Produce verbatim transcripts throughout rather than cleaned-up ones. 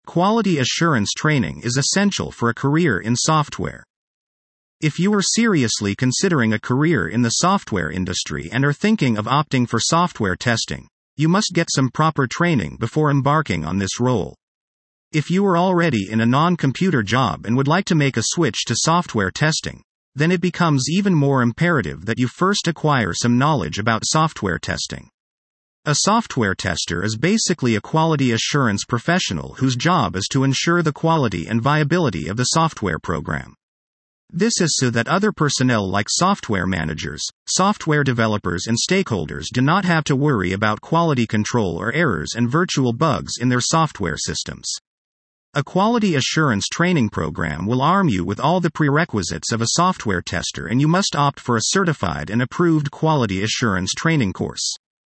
Quality assurance training is essential for a career in software. If you are seriously considering a career in the software industry and are thinking of opting for software testing, you must get some proper training before embarking on this role. If you are already in a non-computer job and would like to make a switch to software testing, then it becomes even more imperative that you first acquire some knowledge about software testing. A software tester is basically a quality assurance professional whose job is to ensure the quality and viability of the software program. This is so that other personnel like software managers, software developers and stakeholders do not have to worry about quality control or errors and virtual bugs in their software systems. A quality assurance training program will arm you with all the prerequisites of a software tester, and you must opt for a certified and approved quality assurance training course.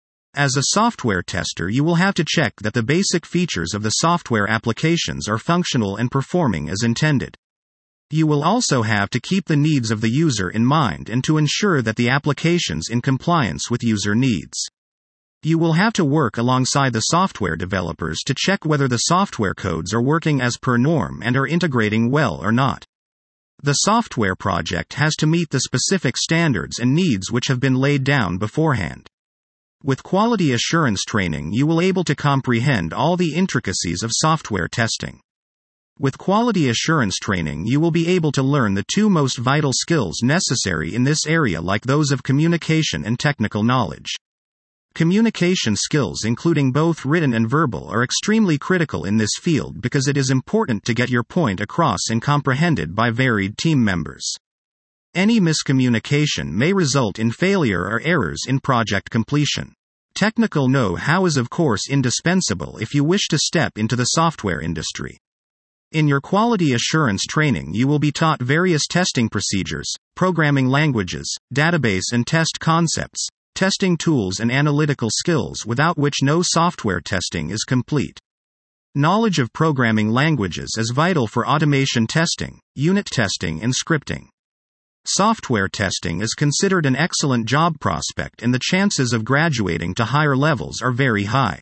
As a software tester, you will have to check that the basic features of the software applications are functional and performing as intended. You will also have to keep the needs of the user in mind and to ensure that the application's in compliance with user needs. You will have to work alongside the software developers to check whether the software codes are working as per norm and are integrating well or not. The software project has to meet the specific standards and needs which have been laid down beforehand. With quality assurance training, you will be able to comprehend all the intricacies of software testing. With quality assurance training, you will be able to learn the two most vital skills necessary in this area, like those of communication and technical knowledge. Communication skills, including both written and verbal, are extremely critical in this field because it is important to get your point across and comprehended by varied team members. Any miscommunication may result in failure or errors in project completion. Technical know-how is of course indispensable if you wish to step into the software industry. In your quality assurance training, you will be taught various testing procedures, programming languages, database and test concepts, testing tools and analytical skills without which no software testing is complete. Knowledge of programming languages is vital for automation testing, unit testing and scripting. Software testing is considered an excellent job prospect, and the chances of graduating to higher levels are very high.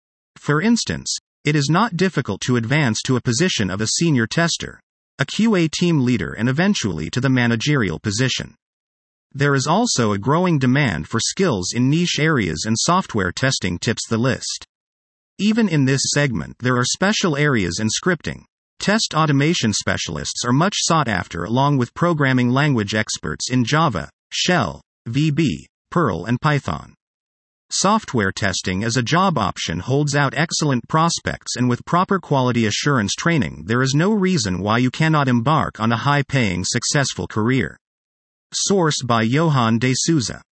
For instance, it is not difficult to advance to a position of a senior tester, a Q A team leader, and eventually to the managerial position. There is also a growing demand for skills in niche areas, and software testing tips the list. Even in this segment, there are special areas in scripting. Test automation specialists are much sought after, along with programming language experts in Java, Shell, V B, Perl and Python. Software testing as a job option holds out excellent prospects, and with proper quality assurance training, there is no reason why you cannot embark on a high-paying, successful career. Source by Johan de Souza.